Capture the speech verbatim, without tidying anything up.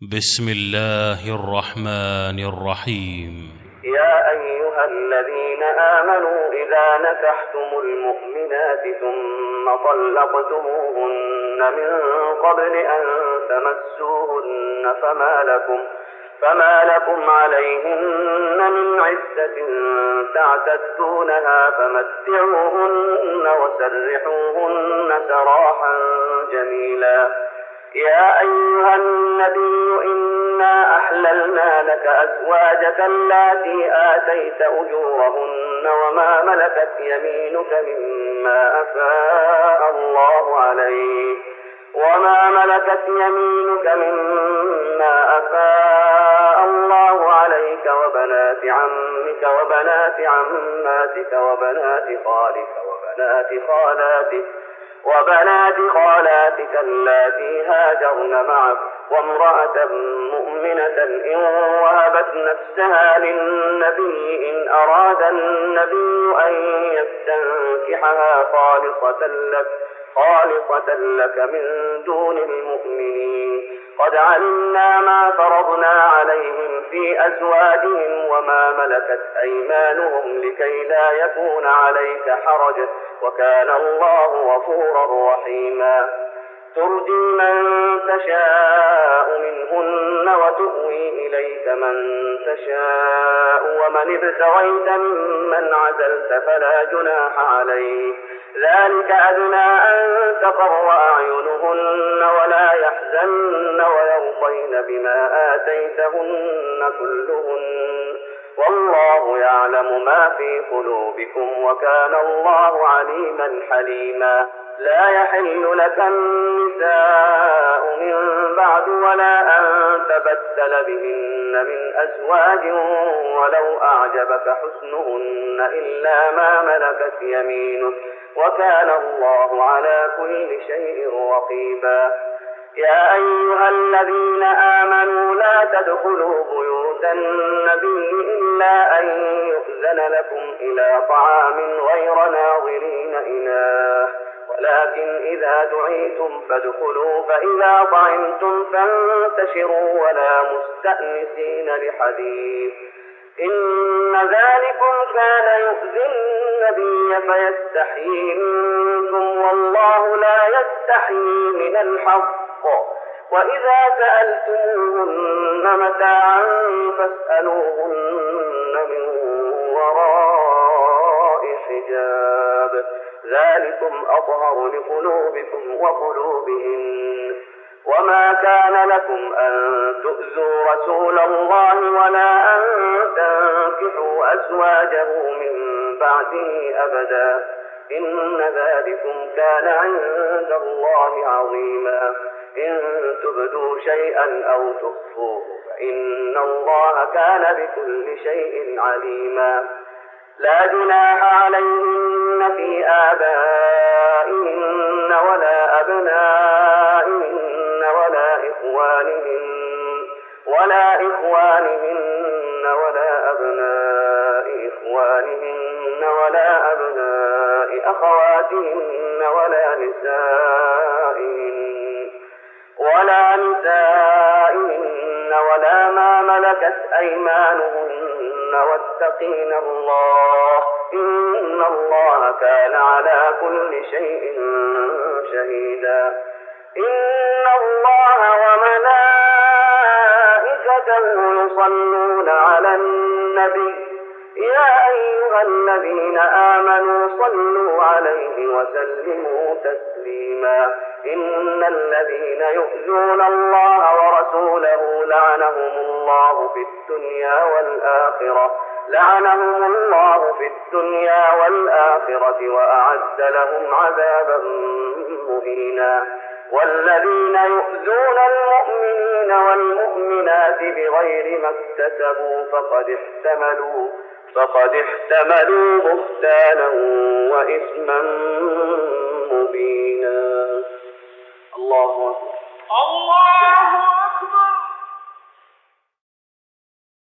بسم الله الرحمن الرحيم. يا أيها الذين آمنوا إذا نكحتم المؤمنات ثم طلقتموهن من قبل أن تمسوهن فما لكم, فما لكم عليهن من عدة تعتدونها فمتعوهن وسرحوهن سراحا جميلا. يا أيها النبي إنا أحللنا لك أزواجك اللاتي آتيت أجورهن وما ملكت يمينك مما أفاء الله عليك وما ملكت يمينك مما أفاء الله عليك وبنات عمك وبنات عماتك وبنات خالك وبنات خالاتك وبنات خالاتك اللاتي هاجرن معك وامرأة مؤمنة إن وهبت نفسها للنبي إن أراد النبي أن يستنكحها خالصة لك خالصة لك من دون المؤمنين. قد علمنا ما فرضنا عليهم في أزواجهم وما ملكت أيمانهم لكي لا يكون عليك حرج وكان الله غفورا رحيما. ترجي من تشاء منهن وتؤوي إليك من تشاء ومن ابتغيت ممن عزلت فلا جناح عليك. ذلك أدنى أن تقر أعينهن ولا يحزن ويرضين بما آتيتهن كلهن والله يعلم ما في قلوبكم وكان الله عليما حليما. لا يحل لك النساء من بعد ولا أن تبدل بهن من أزواج ولو أعجبك حسنهن إلا ما ملكت يمينك وكان الله على كل شيء رقيبا. يا أيها الذين آمنوا لا تدخلوا بيوت النبي إلا أن يؤذن لكم إلى طعام غير ناظرين إناه ولكن إذا دعيتم فادخلوا فإذا طعمتم فانتشروا ولا مستأنسين لحديث إن ذلكم كان يؤذي النبي فيستحيي منكم والله لا يستحيي من الحق. وإذا سألتموهن متاعا فاسألوهن من وراء حجاب ذلكم أطهر لقلوبكم وقلوبهن. وما كان لكم أن تؤذوا رسول الله ولا أن تنكحوا أزواجه من بعده أبدا إن ذلكم كان عند الله عظيما. إن تبدوا شيئا أو تخفوه فإن الله كان بكل شيء عليما. لا جناح عليهن في آبائهن ولا أبنائهن ولا إخوانهن ولا إخوانهن ولا أبناء إخوانهن ولا أبناء أخواتهن ولا نسائهن ولا نسائهن ولا ما ملكت أيمانهن واتقين الله إن الله كان على كل شيء شهيدا. إن الله وملائكته يصلون على النبي يا أيها الذين آمنوا صلوا عليه وسلموا تسليما. إن الذين يؤذون الله ورسوله لعنهم الله في الدنيا والآخرة لعنهم الله في الدنيا والآخرة وأعد لهم عذابا مهينا. والذين يؤذون المؤمنين والمؤمنات بغير ما اكتسبوا فقد احتملوا فقد احتملوا بهتانا وإثما مبينا. الله أكبر. الله